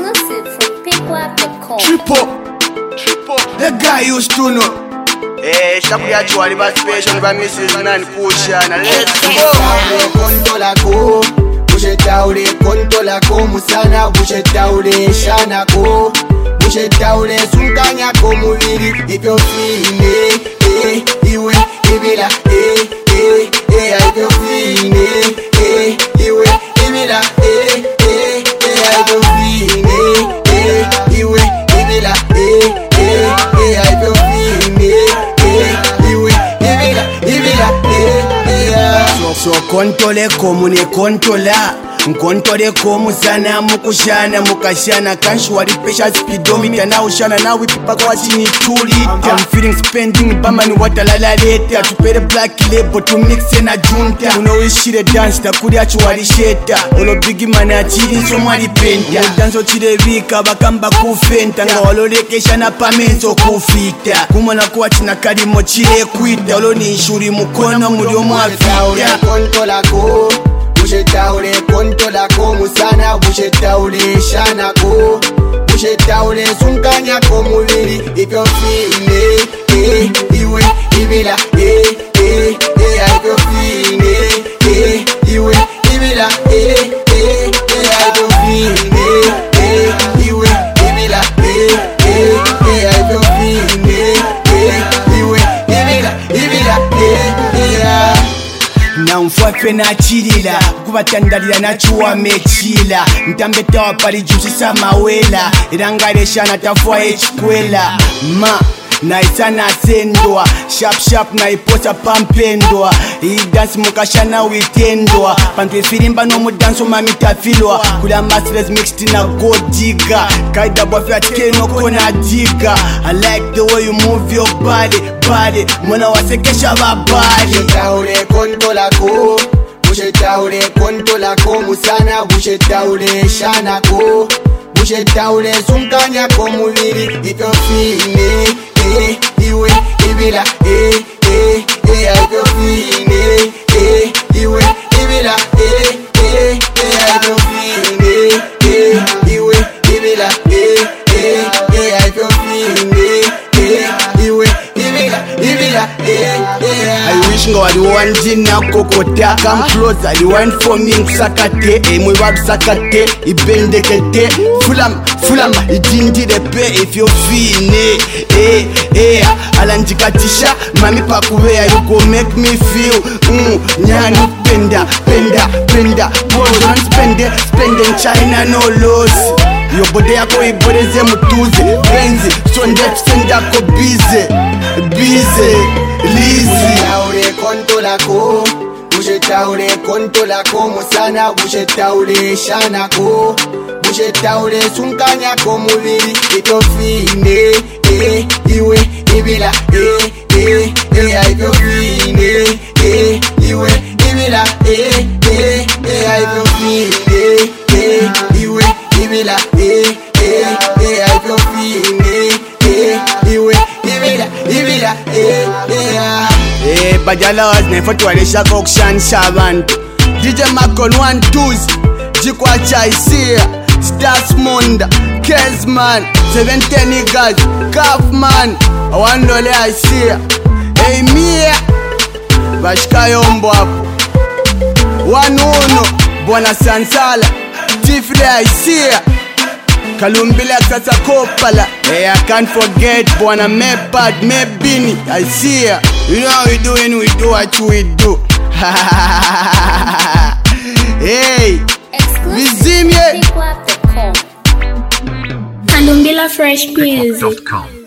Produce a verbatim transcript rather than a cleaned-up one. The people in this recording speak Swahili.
Exclusive from pickwap dot com. Triple, triple. The guy used to know. Eh, shaku ya chwali ba special ba Missus Nani Pusha na let's go. Konto lako, bushe taule konto lako musana bushe taule shana ko. Bushe taule sunkanya ko mubiri ibyo fine eh iwe ibila eh eh eh ibyo fine eh iwe ibila eh eh eh ibyo fine eh iwe ibila eh eh eh ibyo fine eh iwe ibila ibila eh eh so so kontole komune kontola Nkontole ko musana mukushana mukashana kanshwari pressure speedometer na ushana na wipaka watini tuli I'm feeling spending bamani watalala lete atupere black label to mix na junta unoishire dance takuri achwari sheta olo big man achiri so mwali penta danso chire vika bakamba kufenta nga walolekesha na pamenzo kufita kumona kwa china kalimo chire kwita olo ni inshuri mukono muri omwafita kontola ko bushe taule konto lako musana bushe taule shana ko bushe taule sunkanya ko mubiri ibyo fine eh iwe ibila eh eh eh ibyo fine eh iwe ibila eh eh eh ibyo fine eh iwe ibila eh eh eh ibyo fine eh iwe ibila ibila eh eh na mfwafe na chilila kubatandalila na chuwa mechila ntambeta wapali jusisa mawela ilangalesha na tafua echikwela ma na isana sendwa sharp sharp na iposa pampendwa i dance mukashana witendwa pantu ifirimba no mudanso mamitafilwa kula masters mixed na godiga kaida bwafi atike no kona diga I like the way you move your body body mwana wasekesha babali taule konto lako bushe taule konto lako musana bushe taule shana ko bushe taule sunkanya ko mubiri ibyo fine eh iwe ibila eh eh eh ibyo fine eh iwe ibila eh eh eh ibyo fine eh iwe ibila eh eh eh ibyo fine eh iwe ibila ibila eh eh I wish ngo wali wanjina kokota come close I wine for me kusakate emwe babsakate ibendekete fulam fulam idindire pe if you fine eh eh alanjikatisha mami pakubea you go make me feel mm nyani penda penda penda boy don't spend it spend in China no loss yo bode yako iboreze mutuze benzi sonde senda ko busy busy lazy taule konto lako bushe taule konto lako musana bushe taule shana ko bushe taule sunkanya ko mubiri ibyo fine eh iwe ibila eh eh eh ibyo fine eh iwe ibila eh eh eh ibyo fine eh iwe ibila eh eh eh ibyo fine eh iwe ibila ibila eh eh eh bajala wazne foto walisha kokshanisha abantu D J Macon one twos jikwa chaisia Stars Monda Kezman seventeen niggas Kaufman awandole aisia hey mia bashika yombo hapo wanuno bwana Sansala Tifre aisia Kalumbila sasa kopala hey I can't forget bwana Mepad Mebini aisia you know how we do when we do what we do hey Exclusive from pickwap dot com. Kalumbila Fresh Music.